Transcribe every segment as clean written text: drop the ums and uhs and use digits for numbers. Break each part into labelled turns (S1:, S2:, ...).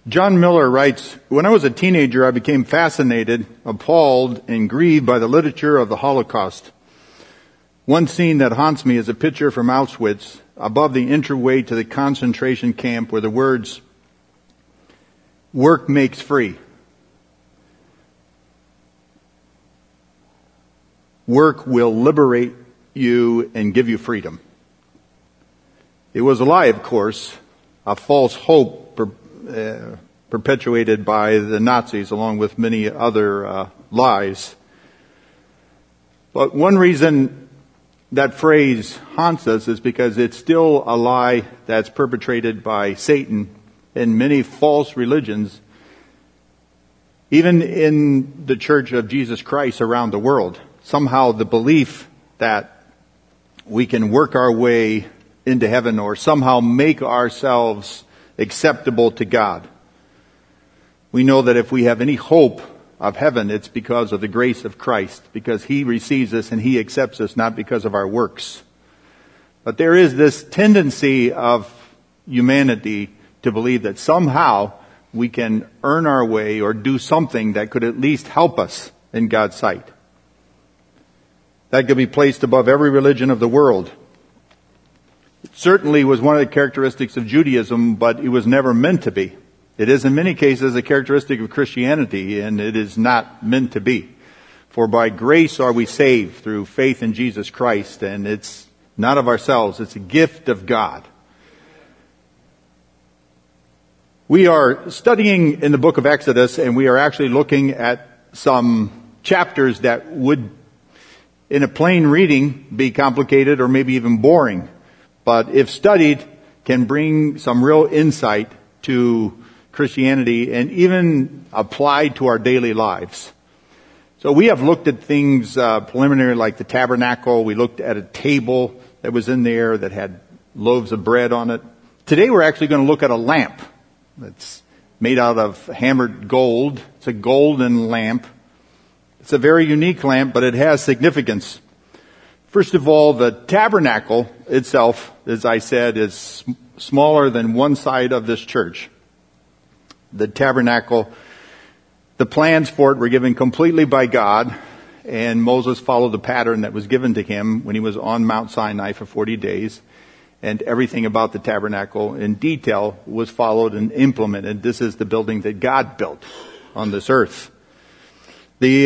S1: John Miller writes, "When I was a teenager, I became fascinated, appalled, and grieved by the literature of the Holocaust. One scene that haunts me is a picture from Auschwitz above the entryway to the concentration camp where the words, 'Work makes free.' Work will liberate you and give you freedom." It was a lie, of course, a false hope perpetuated by the Nazis along with many other lies. But one reason that phrase haunts us is because it's still a lie that's perpetrated by Satan in many false religions, even in the Church of Jesus Christ around the world. Somehow the belief that we can work our way into heaven or somehow make ourselves acceptable to God. We know that if we have any hope of heaven, it's because of the grace of Christ, because He receives us and He accepts us, not because of our works. But there is this tendency of humanity to believe that somehow we can earn our way or do something that could at least help us in God's sight. That could be placed above every religion of the world. It certainly was one of the characteristics of Judaism, but it was never meant to be. It is in many cases a characteristic of Christianity, and it is not meant to be. For by grace are we saved through faith in Jesus Christ, and it's not of ourselves, it's a gift of God. We are studying in the book of Exodus, and we are actually looking at some chapters that would, in a plain reading, be complicated or maybe even boring. But if studied, can bring some real insight to Christianity and even applied to our daily lives. So we have looked at things preliminary like the tabernacle. We looked at a table that was in there that had loaves of bread on it. Today we're actually going to look at a lamp that's made out of hammered gold. It's a golden lamp. It's a very unique lamp, but it has significance. First of all, the tabernacle itself, as I said, is smaller than one side of this church. The tabernacle, the plans for it were given completely by God, and Moses followed the pattern that was given to him when he was on Mount Sinai for 40 days. And everything about the tabernacle in detail was followed and implemented. This is the building that God built on this earth. The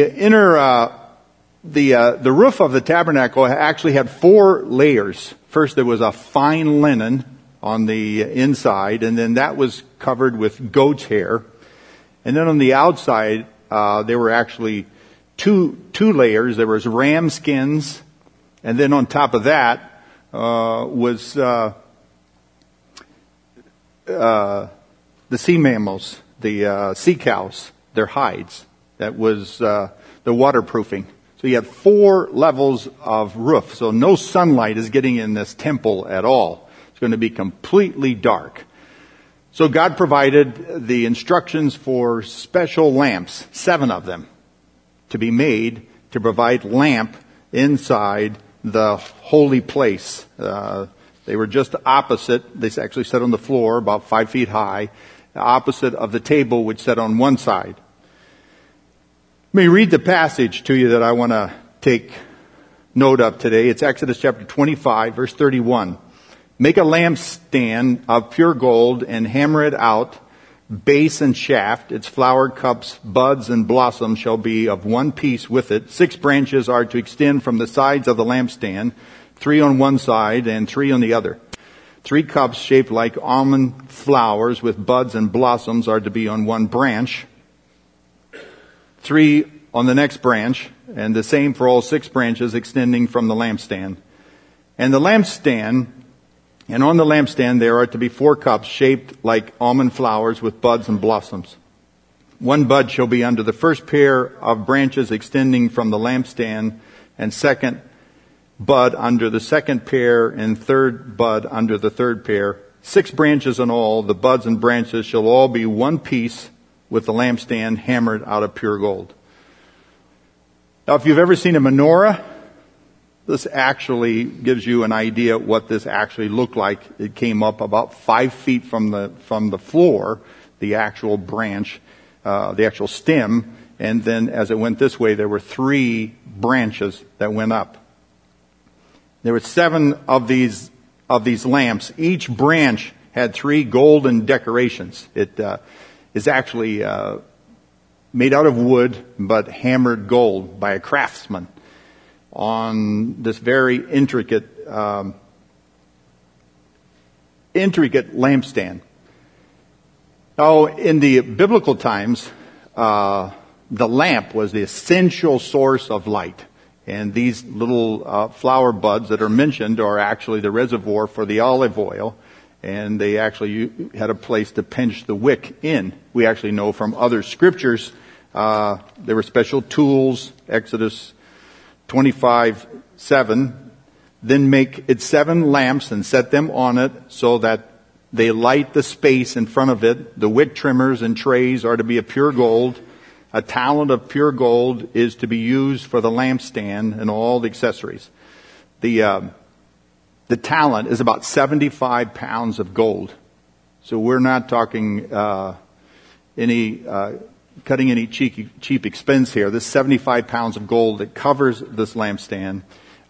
S1: roof of the tabernacle actually had 4 layers. First, there was a fine linen on the inside, and then that was covered with goat's hair. And then on the outside, there were actually two layers. There was ram skins, and then on top of that was the sea mammals, the sea cows, their hides. That was the waterproofing. So you have 4 levels of roof. So no sunlight is getting in this temple at all. It's going to be completely dark. So God provided the instructions for special lamps, 7 of them, to be made to provide lamp inside the holy place. They were just opposite. They actually sat on the floor about 5 feet high, opposite of the table which sat on one side. Let me read the passage to you that I want to take note of today. It's Exodus chapter 25, verse 31. "Make a lampstand of pure gold and hammer it out, base and shaft. Its flower cups, buds, and blossoms shall be of one piece with it. 6 branches are to extend from the sides of the lampstand, 3 on one side and 3 on the other. 3 cups shaped like almond flowers with buds and blossoms are to be on one branch, 3 on the next branch, and the same for all 6 branches extending from the lampstand. And on the lampstand there are to be 4 cups shaped like almond flowers with buds and blossoms. 1 bud shall be under the first pair of branches extending from the lampstand, and 2nd bud under the 2nd pair, and 3rd bud under the 3rd pair. 6 branches in all. The buds and branches shall all be one piece with the lampstand hammered out of pure gold." Now, if you've ever seen a menorah, This actually gives you an idea what this actually looked like. It came up about 5 feet from the floor, the actual branch, the actual stem, and then as it went this way, there were 3 branches that went up. There were 7 of these lamps. Each branch had 3 golden decorations. It is actually made out of wood, but hammered gold by a craftsman on this very intricate lampstand. Now, in the biblical times, the lamp was the essential source of light. And these little flower buds that are mentioned are actually the reservoir for the olive oil. And they actually had a place to pinch the wick in. We actually know from other scriptures, there were special tools, Exodus 25:7. Then make it 7 lamps and set them on it so that they light the space in front of it. The wick trimmers and trays are to be of pure gold. A talent of pure gold is to be used for the lampstand and all the accessories. The talent is about 75 pounds of gold. So we're not talking cutting any cheap expense here. This 75 pounds of gold that covers this lampstand.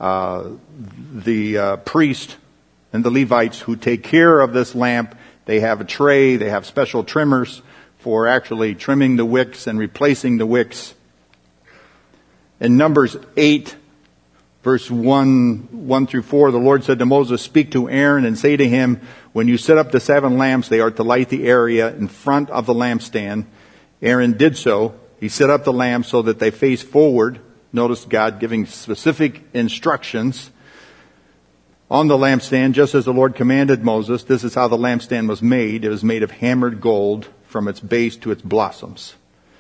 S1: The priest and the Levites who take care of this lamp, they have a tray, they have special trimmers for actually trimming the wicks and replacing the wicks. In Numbers 8, verse 1 through 4, the Lord said to Moses, "Speak to Aaron and say to him, when you set up the 7 lamps, they are to light the area in front of the lampstand." Aaron did so. He set up the lamps so that they face forward. Notice God giving specific instructions on the lampstand, just as the Lord commanded Moses. This is how the lampstand was made. It was made of hammered gold from its base to its blossoms.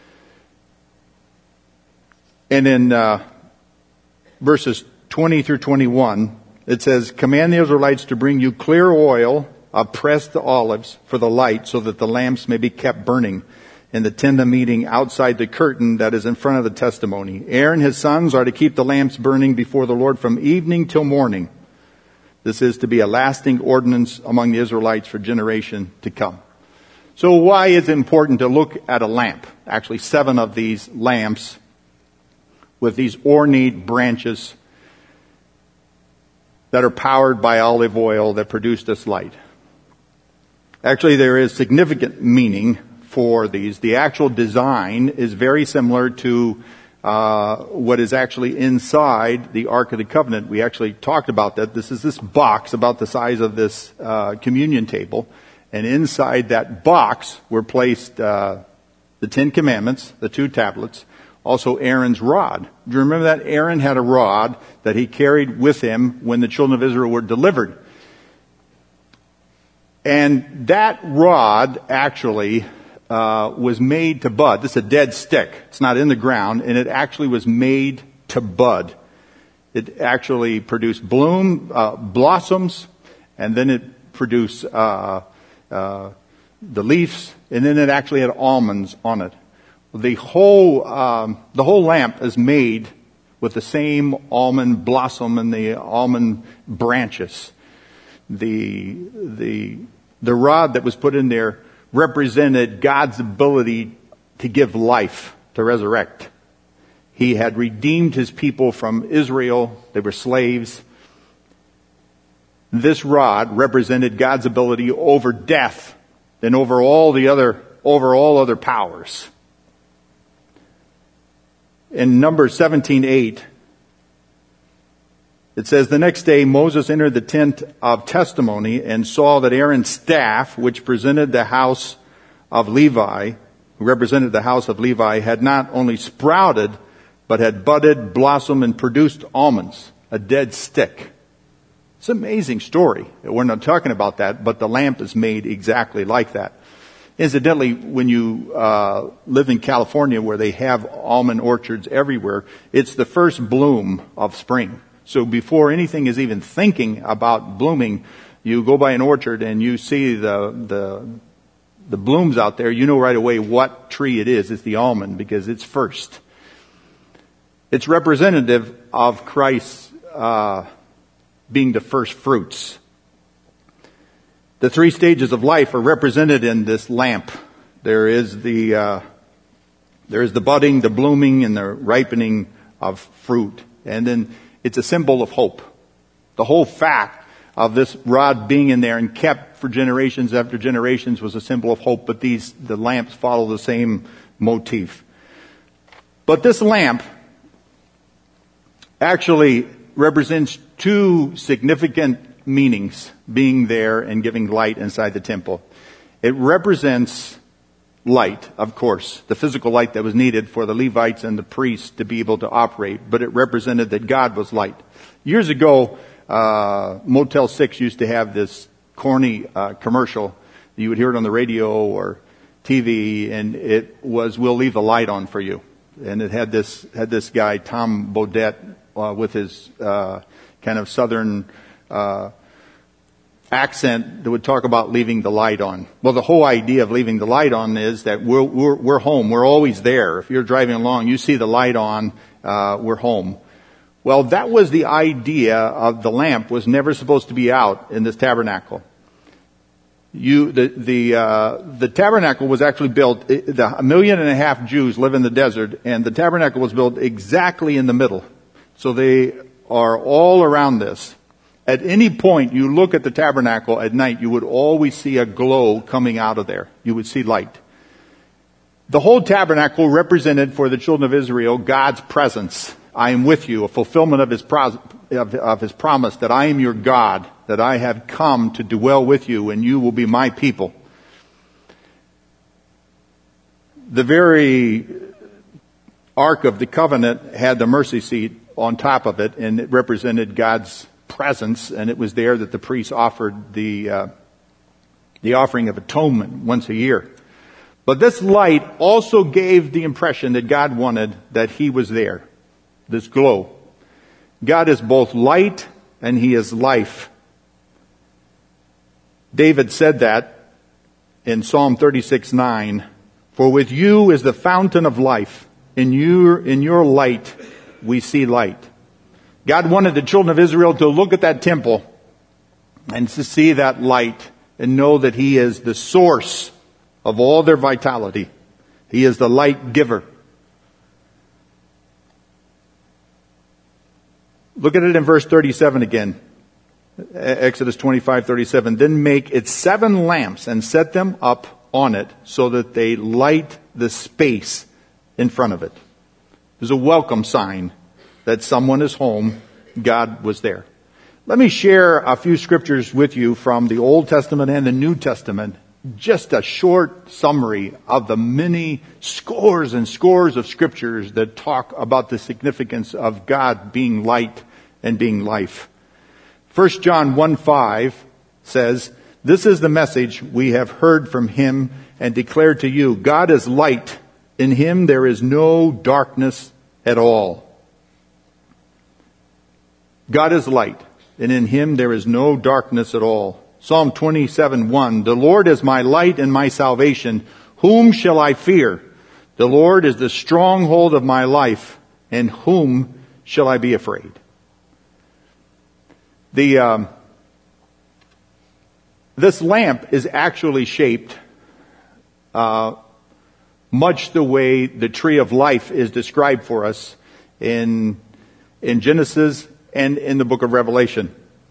S1: And in verses 20 through 21, it says, "Command the Israelites to bring you clear oil of pressed olives for the light, so that the lamps may be kept burning in the tent of meeting outside the curtain that is in front of the testimony. Aaron and his sons are to keep the lamps burning before the Lord from evening till morning. This is to be a lasting ordinance among the Israelites for generation to come." So why is it important to look at a lamp? Actually 7 of these lamps with these ornate branches that are powered by olive oil that produce this light. Actually, there is significant meaning for these. The actual design is very similar to what is actually inside the Ark of the Covenant. We actually talked about that. This is this box about the size of this communion table. And inside that box were placed the 10 Commandments, the 2 tablets, also Aaron's rod. Do you remember that? Aaron had a rod that he carried with him when the children of Israel were delivered. And that rod actually was made to bud. This is a dead stick. It's not in the ground, and it actually was made to bud. It actually produced blossoms, and then it produced the leaves, and then it actually had almonds on it. The whole lamp is made with the same almond blossom and the almond branches. The rod that was put in there represented God's ability to give life, to resurrect. He had redeemed his people from Israel. They were slaves. This rod represented God's ability over death and over all other powers. In Numbers 17:8, it says, "The next day Moses entered the tent of testimony and saw that Aaron's staff, which represented the house of Levi, had not only sprouted, but had budded, blossomed, and produced almonds," a dead stick. It's an amazing story. We're not talking about that, but the lamp is made exactly like that. Incidentally, when you live in California where they have almond orchards everywhere, it's the first bloom of spring. So before anything is even thinking about blooming, you go by an orchard and you see the blooms out there. You know right away what tree it is. It's the almond because it's first. It's representative of Christ's being the first fruits. The three stages of life are represented in this lamp. There is the budding, the blooming, and the ripening of fruit. And then it's a symbol of hope. The whole fact of this rod being in there and kept for generations after generations was a symbol of hope, but the lamps follow the same motif. But this lamp actually represents two significant meanings being there and giving light inside the temple. It represents light, of course, the physical light that was needed for the Levites and the priests to be able to operate, but it represented that God was light. Years ago, Motel 6 used to have this corny commercial. You would hear it on the radio or TV, and it was, "We'll leave the light on for you." And it had this guy, Tom Bodett, with his kind of southern accent that would talk about leaving the light on. Well, the whole idea of leaving the light on is that we're home. We're always there. If you're driving along, you see the light on, we're home. Well, that was the idea of the lamp was never supposed to be out in this tabernacle. The tabernacle was actually built, 1.5 million Jews live in the desert, and the tabernacle was built exactly in the middle. So they are all around this. At any point you look at the tabernacle at night, you would always see a glow coming out of there. You would see light. The whole tabernacle represented for the children of Israel God's presence. I am with you, a fulfillment of his promise that I am your God, that I have come to dwell with you and you will be my people. The very Ark of the Covenant had the mercy seat on top of it, and it represented God's presence, and it was there that the priests offered the offering of atonement once a year. But this light also gave the impression that God wanted that he was there. This glow. God is both light and he is life. David said that in Psalm 36:9, "For with you is the fountain of life. In your light we see light." God wanted the children of Israel to look at that temple and to see that light and know that he is the source of all their vitality. He is the light giver. Look at it in verse 37 again. Exodus 25:37. "Then make it 7 lamps and set them up on it so that they light the space in front of it." There's a welcome sign that someone is home. God was there. Let me share a few scriptures with you from the Old Testament and the New Testament. Just a short summary of the many scores and scores of scriptures that talk about the significance of God being light and being life. 1 John 1:5 says, "This is the message we have heard from him and declared to you. God is light. In him there is no darkness at all." God is light, and in him there is no darkness at all. Psalm 27:1, "The Lord is my light and my salvation. Whom shall I fear? The Lord is the stronghold of my life, and whom shall I be afraid?" This lamp is actually shaped much the way the tree of life is described for us in Genesis and in the book of Revelation.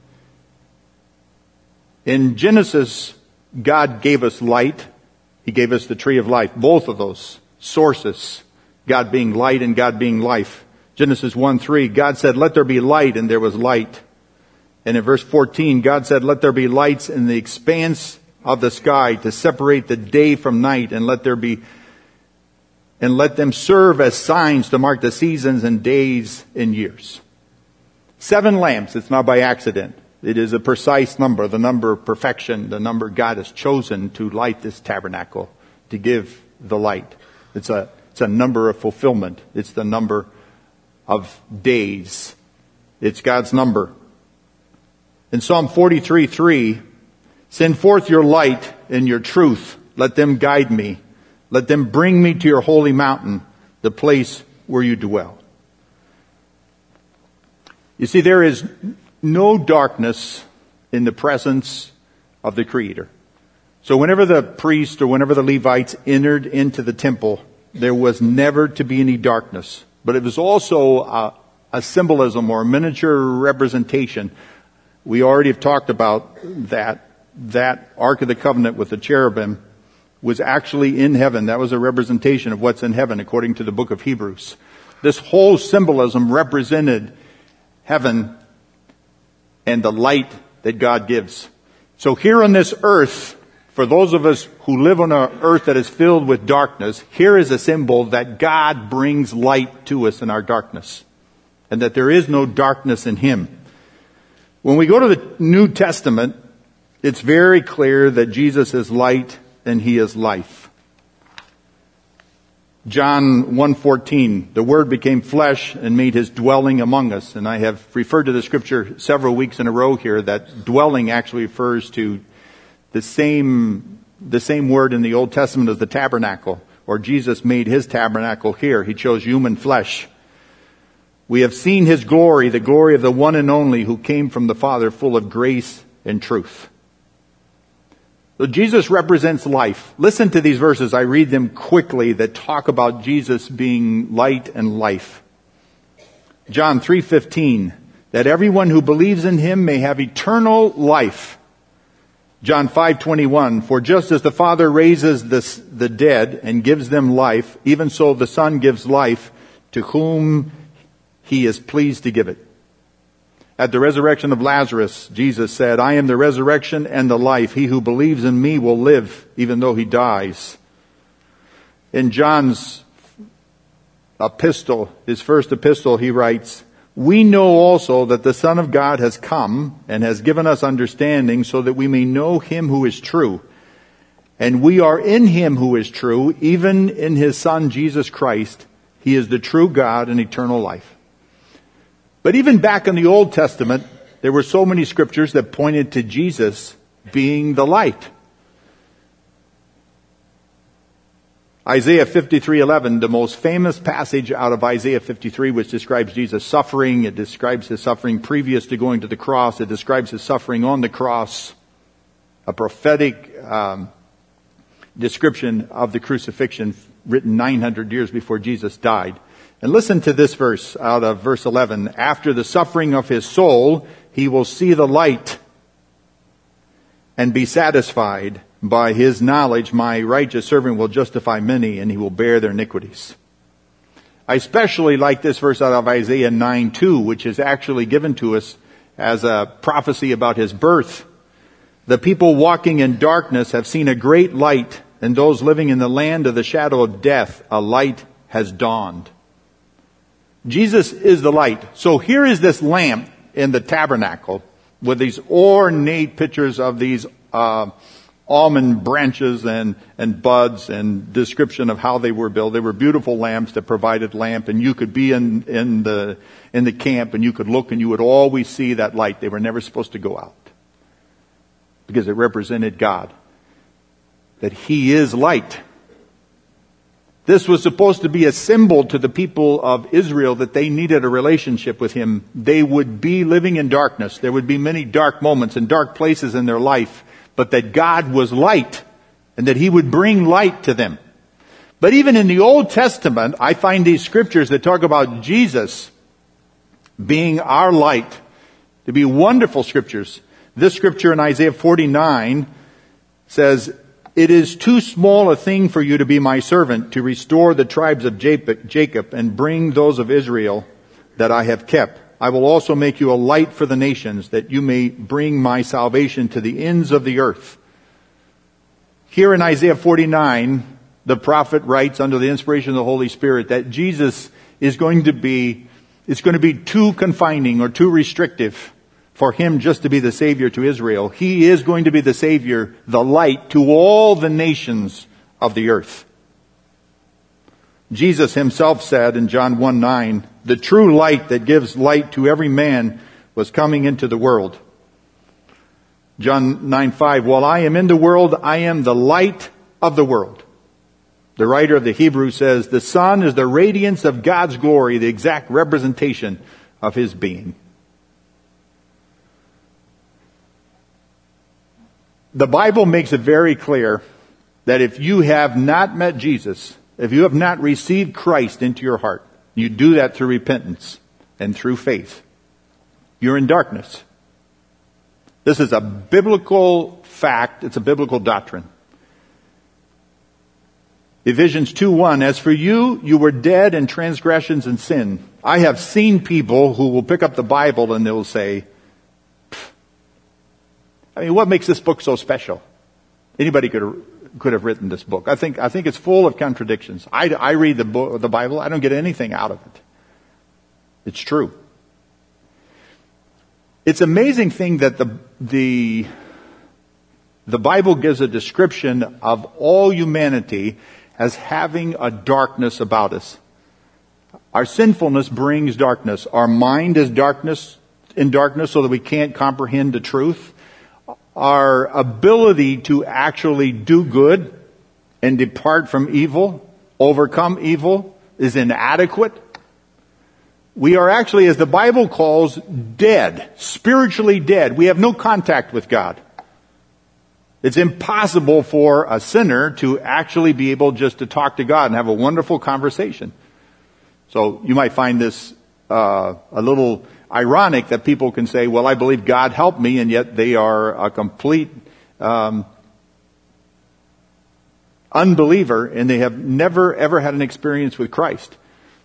S1: In Genesis, God gave us light. He gave us the tree of life. Both of those sources, God being light and God being life. Genesis 1:3, God said, "Let there be light," and there was light. And in verse 14, God said, "Let there be lights in the expanse of the sky to separate the day from night, and let them serve as signs to mark the seasons and days and years." 7 lamps. It's not by accident. It is a precise number, the number of perfection, the number God has chosen to light this tabernacle, to give the light. It's a number of fulfillment. It's the number of days. It's God's number. In Psalm 43:3, "Send forth your light and your truth. Let them guide me. Let them bring me to your holy mountain, the place where you dwell." You see, there is no darkness in the presence of the Creator. So whenever the priest or whenever the Levites entered into the temple, there was never to be any darkness. But it was also a symbolism or a miniature representation. We already have talked about that Ark of the Covenant with the cherubim was actually in heaven. That was a representation of what's in heaven, according to the book of Hebrews. This whole symbolism represented heaven and the light that God gives. So here on this earth, for those of us who live on an earth that is filled with darkness, here is a symbol that God brings light to us in our darkness, and that there is no darkness in Him. When we go to the New Testament, it's very clear that Jesus is light and He is life. John 1:14, the Word became flesh and made His dwelling among us. And I have referred to the scripture several weeks in a row here that dwelling actually refers to the same word in the Old Testament as the tabernacle, or Jesus made His tabernacle here. He chose human flesh. We have seen His glory, the glory of the one and only who came from the Father, full of grace and truth. So Jesus represents life. Listen to these verses. I read them quickly that talk about Jesus being light and life. John 3:15, that everyone who believes in Him may have eternal life. John 5:21, for just as the Father raises the dead and gives them life, even so the Son gives life to whom He is pleased to give it. At the resurrection of Lazarus, Jesus said, I am the resurrection and the life. He who believes in me will live even though he dies. In John's epistle, his first epistle, he writes, we know also that the Son of God has come and has given us understanding so that we may know Him who is true. And we are in Him who is true, even in His Son Jesus Christ. He is the true God and eternal life. But even back in the Old Testament, there were so many scriptures that pointed to Jesus being the light. Isaiah 53:11, the most famous passage out of Isaiah 53, which describes Jesus' suffering. It describes His suffering previous to going to the cross. It describes His suffering on the cross. A prophetic description of the crucifixion written 900 years before Jesus died. And listen to this verse out of verse 11. After the suffering of His soul, He will see the light and be satisfied. By His knowledge, my righteous servant will justify many, and He will bear their iniquities. I especially like this verse out of Isaiah 9:2, which is actually given to us as a prophecy about His birth. The people walking in darkness have seen a great light, and those living in the land of the shadow of death, a light has dawned. Jesus is the light. So here is this lamp in the tabernacle with these ornate pictures of these almond branches and buds and description of how they were built. They were beautiful lamps that provided lamp, and you could be in the camp and you could look and you would always see that light. They were never supposed to go out because it represented God, that He is light. This was supposed to be a symbol to the people of Israel that they needed a relationship with Him. They would be living in darkness. There would be many dark moments and dark places in their life, but that God was light and that He would bring light to them. But even in the Old Testament, I find these scriptures that talk about Jesus being our light to be wonderful scriptures. This scripture in Isaiah 49 says, it is too small a thing for you to be my servant, to restore the tribes of Jacob and bring those of Israel that I have kept. I will also make you a light for the nations, that you may bring my salvation to the ends of the earth. Here in Isaiah 49, the prophet writes under the inspiration of the Holy Spirit that Jesus is going to be too confining or too restrictive for Him just to be the Savior to Israel. He is going to be the Savior, the light to all the nations of the earth. Jesus Himself said in John 1:9, the true light that gives light to every man was coming into the world. John 9:5, while I am in the world, I am the light of the world. The writer of the Hebrews says, the Son is the radiance of God's glory, the exact representation of His being. The Bible makes it very clear that if you have not met Jesus, if you have not received Christ into your heart, you do that through repentance and through faith, you're in darkness. This is a biblical fact. It's a biblical doctrine. Ephesians 2:1, as for you, you were dead in transgressions and sin. I have seen people who will pick up the Bible and they'll say, what makes this book so special? Anybody could have written this book. I think it's full of contradictions. I read the Bible. I don't get anything out of it. It's true. It's an amazing thing that the Bible gives a description of all humanity as having a darkness about us. Our sinfulness brings darkness. Our mind is in darkness so that we can't comprehend the truth. Our ability to actually do good and depart from evil, overcome evil, is inadequate. We are actually, as the Bible calls, dead, spiritually dead. We have no contact with God. It's impossible for a sinner to actually be able just to talk to God and have a wonderful conversation. So you might find this a little ironic that people can say, well, I believe God helped me, and yet they are a complete unbeliever, and they have never, ever had an experience with Christ.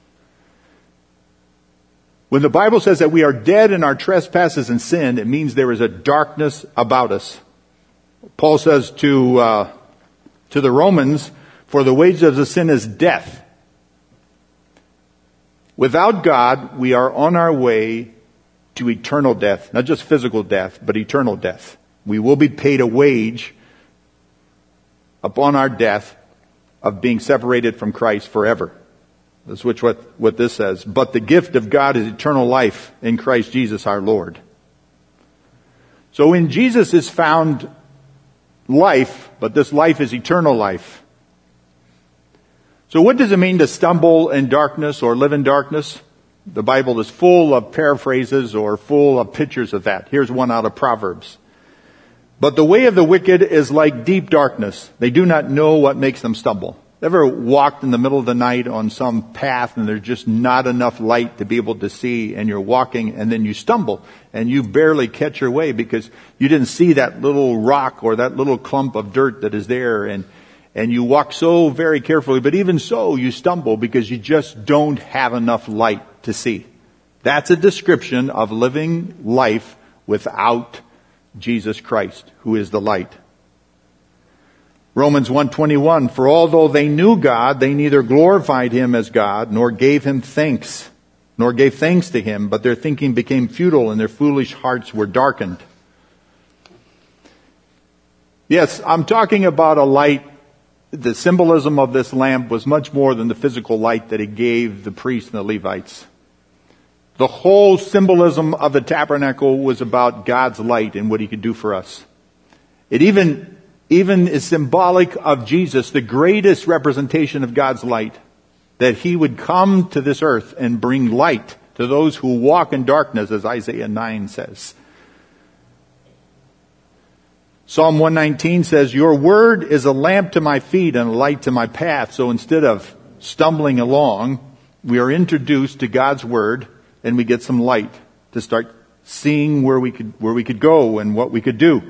S1: When the Bible says that we are dead in our trespasses and sin, it means there is a darkness about us. Paul says to the Romans, for the wages of the sin is death. Without God, we are on our way to eternal death. Not just physical death, but eternal death. We will be paid a wage upon our death of being separated from Christ forever. That's what this says. But the gift of God is eternal life in Christ Jesus our Lord. So in Jesus is found life, but this life is eternal life. So what does it mean to stumble in darkness or live in darkness? The Bible is full of paraphrases or full of pictures of that. Here's one out of Proverbs. But the way of the wicked is like deep darkness. They do not know what makes them stumble. Ever walked in the middle of the night on some path and there's just not enough light to be able to see, and you're walking and then you stumble and you barely catch your way because you didn't see that little rock or that little clump of dirt that is there, and you walk so very carefully, but even so you stumble because you just don't have enough light to see. That's a description of living life without Jesus Christ, who is the light. Romans 1:21, for although they knew God, they neither glorified Him as God, nor gave thanks to Him, but their thinking became futile and their foolish hearts were darkened. Yes, I'm talking about a light. The symbolism of this lamp was much more than the physical light that He gave the priests and the Levites. The whole symbolism of the tabernacle was about God's light and what He could do for us. It even is symbolic of Jesus, the greatest representation of God's light, that He would come to this earth and bring light to those who walk in darkness, as Isaiah 9 says. Psalm 119 says, your word is a lamp to my feet and a light to my path. So instead of stumbling along, we are introduced to God's word and we get some light to start seeing where we could go and what we could do.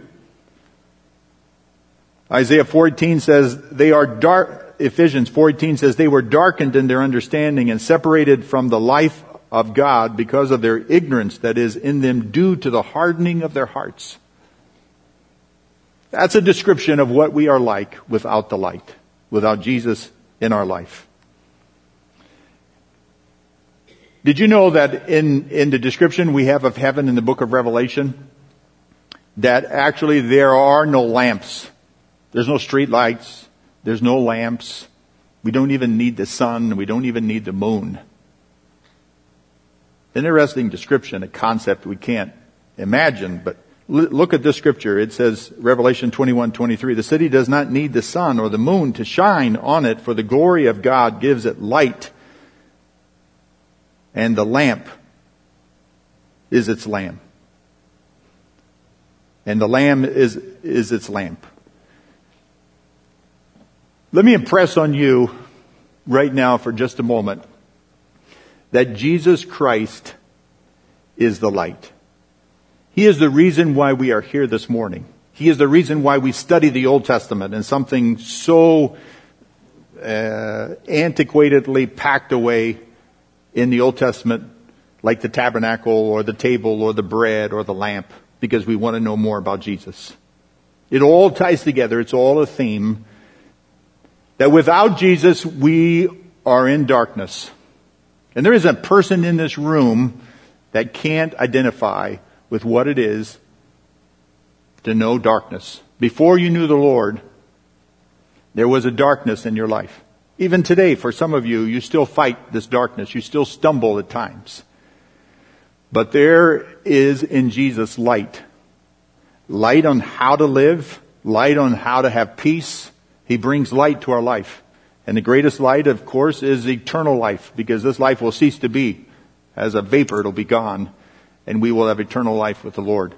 S1: Isaiah 14 says they are dark. Ephesians 14 says they were darkened in their understanding and separated from the life of God because of their ignorance that is in them due to the hardening of their hearts. That's a description of what we are like without the light, without Jesus in our life. Did you know that in the description we have of heaven in the book of Revelation, that actually there are no lamps? There's no street lights. There's no lamps. We don't even need the sun. We don't even need the moon. Interesting description, a concept we can't imagine, but look at this scripture. It says, Revelation 21:23, the city does not need the sun or the moon to shine on it, for the glory of God gives it light, and the lamp is its lamp. And the Lamb is its lamp. Let me impress on you right now for just a moment that Jesus Christ is the light. He is the reason why we are here this morning. He is the reason why we study the Old Testament and something so antiquatedly packed away in the Old Testament, like the tabernacle or the table or the bread or the lamp, because we want to know more about Jesus. It all ties together. It's all a theme that without Jesus, we are in darkness. And there is a person in this room that can't identify with what it is to know darkness. Before you knew the Lord, there was a darkness in your life. Even today, for some of you, you still fight this darkness. You still stumble at times. But there is in Jesus light. Light on how to live. Light on how to have peace. He brings light to our life. And the greatest light, of course, is eternal life. Because this life will cease to be. As a vapor, it'll be gone. And we will have eternal life with the Lord.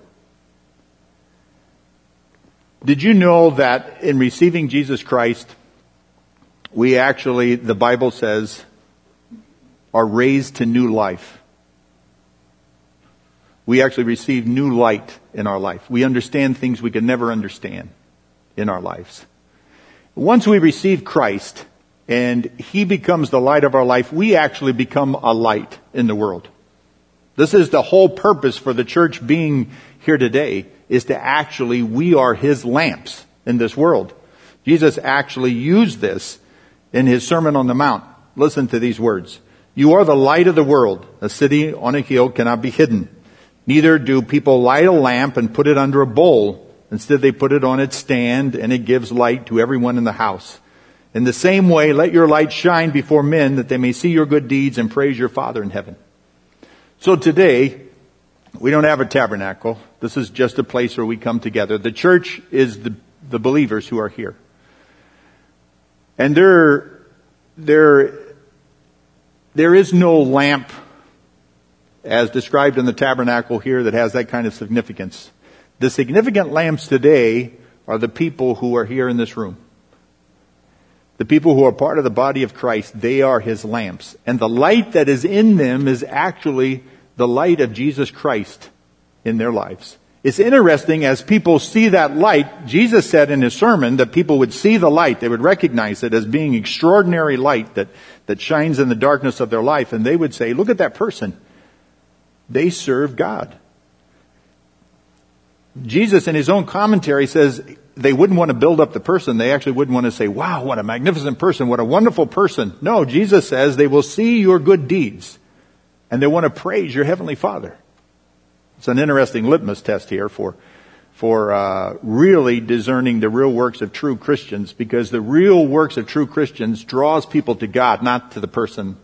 S1: Did you know that in receiving Jesus Christ, we actually, the Bible says, are raised to new life? We actually receive new light in our life. We understand things we could never understand in our lives. Once we receive Christ and He becomes the light of our life, we actually become a light in the world. This is the whole purpose for the church being here today, is to actually, we are His lamps in this world. Jesus actually used this in His Sermon on the Mount. Listen to these words. You are the light of the world. A city on a hill cannot be hidden. Neither do people light a lamp and put it under a bowl. Instead, they put it on its stand, and it gives light to everyone in the house. In the same way, let your light shine before men, that they may see your good deeds and praise your Father in heaven. So today, we don't have a tabernacle. This is just a place where we come together. The church is the believers who are here. And there is no lamp as described in the tabernacle here that has that kind of significance. The significant lamps today are the people who are here in this room. The people who are part of the body of Christ, they are His lamps. And the light that is in them is actually the light of Jesus Christ in their lives. It's interesting, as people see that light, Jesus said in His sermon that people would see the light. They would recognize it as being extraordinary light that shines in the darkness of their life. And they would say, look at that person. They serve God. Jesus in His own commentary says they wouldn't want to build up the person. They actually wouldn't want to say, wow, what a magnificent person, what a wonderful person. No, Jesus says they will see your good deeds and they want to praise your Heavenly Father. It's an interesting litmus test here for really discerning the real works of true Christians, because the real works of true Christians draws people to God, not to the person.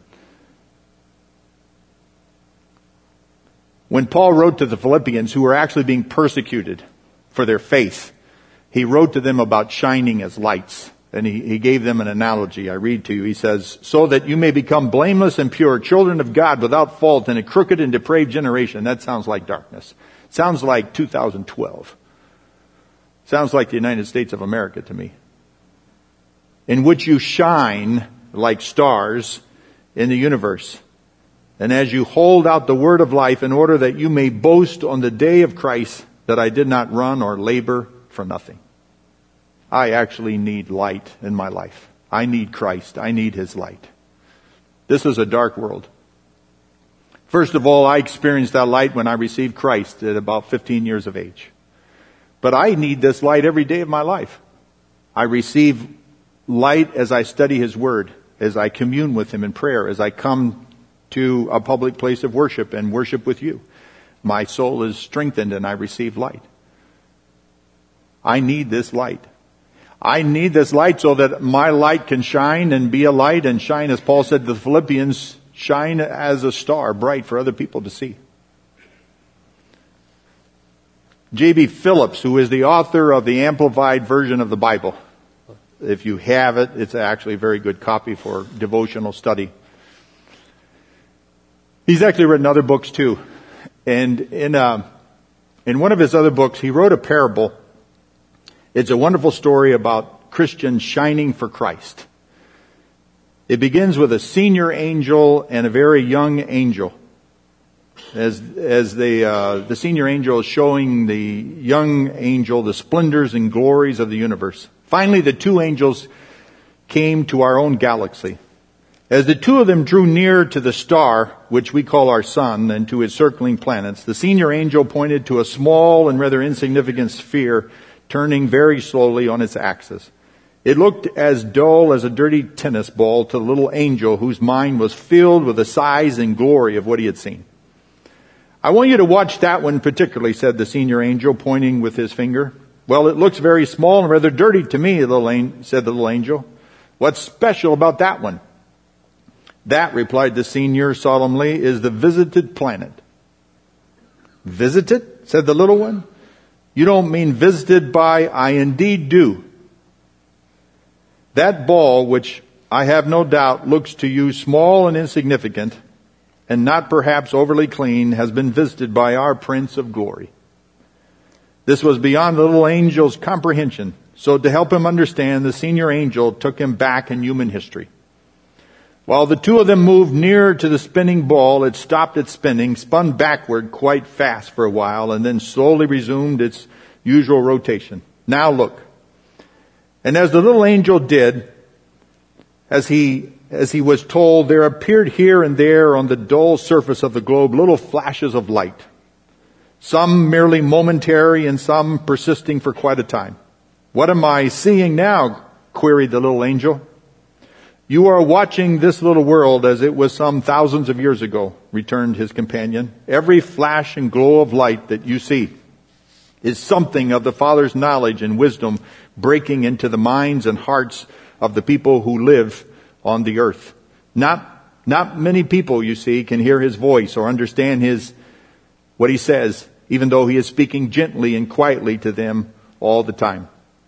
S1: When Paul wrote to the Philippians, who were actually being persecuted for their faith, he wrote to them about shining as lights. And he gave them an analogy. I read to you. He says, so that you may become blameless and pure, children of God without fault in a crooked and depraved generation. That sounds like darkness. Sounds like 2012. Sounds like the United States of America to me. In which you shine like stars in the universe. And as you hold out the word of life, in order that you may boast on the day of Christ that I did not run or labor for nothing. I actually need light in my life. I need Christ. I need His light. This is a dark world. First of all, I experienced that light when I received Christ at about 15 years of age. But I need this light every day of my life. I receive light as I study His Word, as I commune with Him in prayer, as I come to a public place of worship and worship with you. My soul is strengthened and I receive light. I need this light. I need this light so that my light can shine and be a light and shine, as Paul said to the Philippians, shine as a star, bright for other people to see. J.B. Phillips, who is the author of the Amplified Version of the Bible. If you have it, it's actually a very good copy for devotional study. He's actually written other books too. And in In one of his other books, he wrote a parable. It's a wonderful story about Christians shining for Christ. It begins with a senior angel and a very young angel. As the senior angel is showing the young angel the splendors and glories of the universe. Finally, the two angels came to our own galaxy. As the two of them drew near to the star, which we call our sun, and to its circling planets, the senior angel pointed to a small and rather insignificant sphere turning very slowly on its axis. It looked as dull as a dirty tennis ball to the little angel whose mind was filled with the size and glory of what he had seen. I want you to watch that one particularly, said the senior angel, pointing with his finger. Well, it looks very small and rather dirty to me, said the little angel. What's special about that one? That, replied the senior solemnly, is the visited planet. Visited? Said the little one. You don't mean visited by, I indeed do. That ball, which I have no doubt looks to you small and insignificant, and not perhaps overly clean, has been visited by our Prince of Glory. This was beyond the little angel's comprehension. So to help him understand, the senior angel took him back in human history. While the two of them moved nearer to the spinning ball, it stopped its spinning, spun backward quite fast for a while, and then slowly resumed its usual rotation. Now look. And as the little angel did, as he was told, there appeared here and there on the dull surface of the globe little flashes of light. Some merely momentary and some persisting for quite a time. What am I seeing now? Queried the little angel. You are watching this little world as it was some thousands of years ago, returned his companion. Every flash and glow of light that you see is something of the Father's knowledge and wisdom breaking into the minds and hearts of the people who live on the earth. Not many people, you see, can hear his voice or understand what he says, even though he is speaking gently and quietly to them all the time.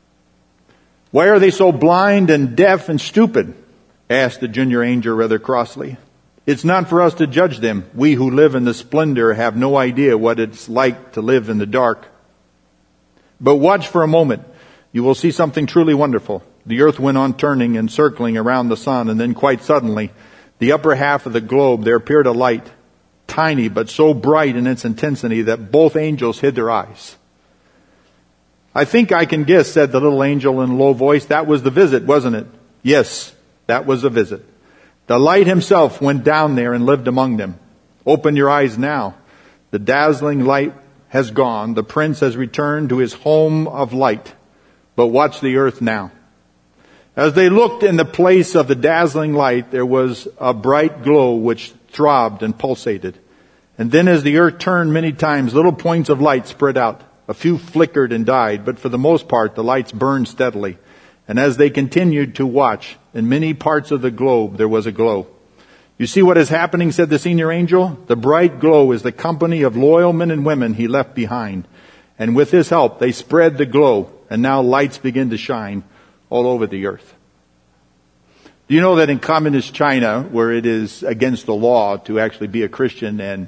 S1: Why are they so blind and deaf and stupid? Asked the junior angel rather crossly. It's not for us to judge them. We who live in the splendor have no idea what it's like to live in the dark. But watch for a moment. You will see something truly wonderful. The earth went on turning and circling around the sun, and then quite suddenly, the upper half of the globe, there appeared a light, tiny but so bright in its intensity that both angels hid their eyes. I think I can guess, said the little angel in a low voice, that was the visit, wasn't it? Yes, that was the visit. The light himself went down there and lived among them. Open your eyes now. The dazzling light has gone. The prince has returned to his home of light. But watch the earth now. As they looked in the place of the dazzling light, there was a bright glow which throbbed and pulsated. And then as the earth turned many times, little points of light spread out. A few flickered and died, but for the most part, the lights burned steadily. And as they continued to watch, in many parts of the globe, there was a glow. You see what is happening, said the senior angel? The bright glow is the company of loyal men and women he left behind. And with his help, they spread the glow, and now lights begin to shine all over the earth. Do you know that in communist China, where it is against the law to actually be a Christian, and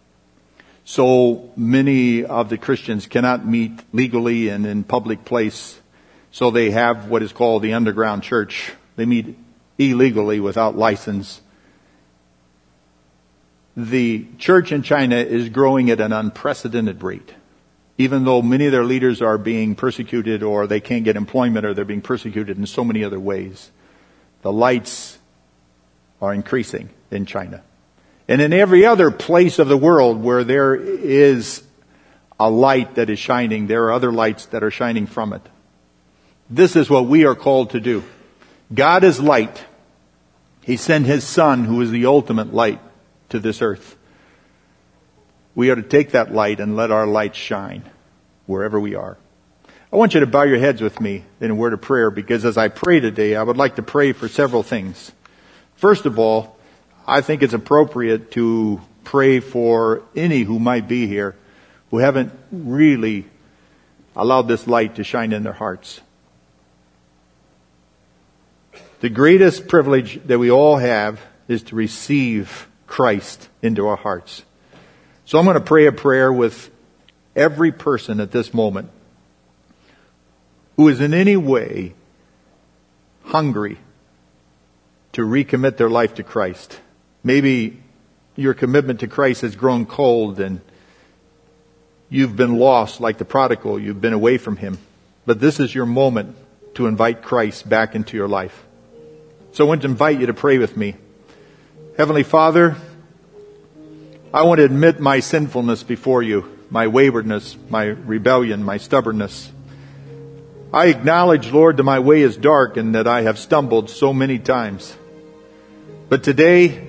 S1: so many of the Christians cannot meet legally and in public place, so they have what is called the underground church. They meet illegally without license. The church in China is growing at an unprecedented rate. Even though many of their leaders are being persecuted, or they can't get employment, or they're being persecuted in so many other ways, the lights are increasing in China. And in every other place of the world where there is a light that is shining, there are other lights that are shining from it. This is what we are called to do. God is light. He sent His Son, who is the ultimate light, to this earth. We are to take that light and let our light shine wherever we are. I want you to bow your heads with me in a word of prayer, because as I pray today, I would like to pray for several things. First of all, I think it's appropriate to pray for any who might be here who haven't really allowed this light to shine in their hearts. The greatest privilege that we all have is to receive Christ into our hearts. So I'm going to pray a prayer with every person at this moment who is in any way hungry to recommit their life to Christ. Maybe your commitment to Christ has grown cold and you've been lost like the prodigal. You've been away from Him. But this is your moment to invite Christ back into your life. So I want to invite you to pray with me. Heavenly Father, I want to admit my sinfulness before you, my waywardness, my rebellion, my stubbornness. I acknowledge, Lord, that my way is dark and that I have stumbled so many times. But today,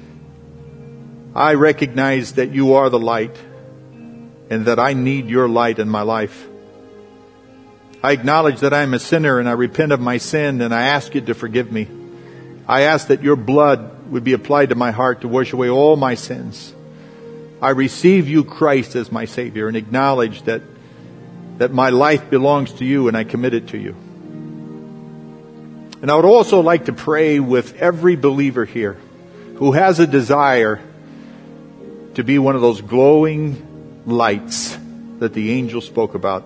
S1: I recognize that you are the light and that I need your light in my life. I acknowledge that I am a sinner and I repent of my sin and I ask you to forgive me. I ask that your blood would be applied to my heart to wash away all my sins. I receive you, Christ, as my Savior and acknowledge that my life belongs to you and I commit it to you. And I would also like to pray with every believer here who has a desire to be one of those glowing lights that the angel spoke about.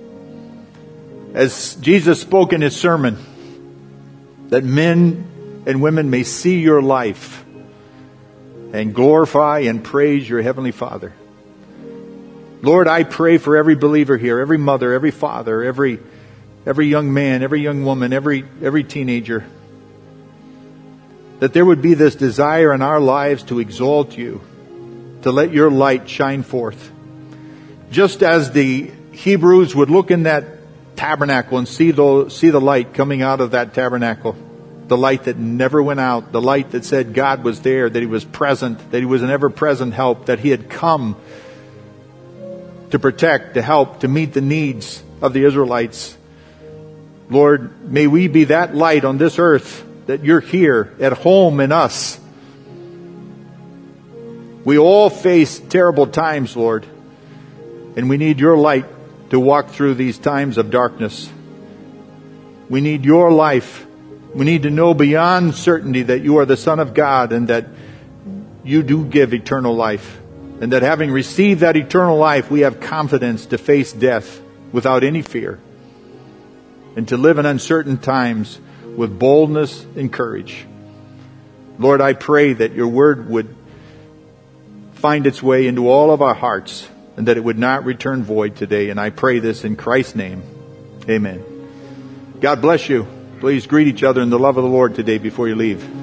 S1: As Jesus spoke in His sermon, that men and women may see your life and glorify and praise your Heavenly Father. Lord, I pray for every believer here, every mother, every father, every young man, every young woman, every teenager, that there would be this desire in our lives to exalt you, to let your light shine forth. Just as the Hebrews would look in that tabernacle and see the light coming out of that tabernacle, the light that never went out, the light that said God was there, that He was present, that He was an ever-present help, that He had come to protect, to help, to meet the needs of the Israelites. Lord, may we be that light on this earth, that you're here at home in us. We all face terrible times, Lord, and we need your light to walk through these times of darkness. We need your life. We need to know beyond certainty that you are the Son of God and that you do give eternal life. And that having received that eternal life, we have confidence to face death without any fear. And to live in uncertain times with boldness and courage. Lord, I pray that your word would find its way into all of our hearts and that it would not return void today. And I pray this in Christ's name. Amen. God bless you. Please greet each other in the love of the Lord today before you leave.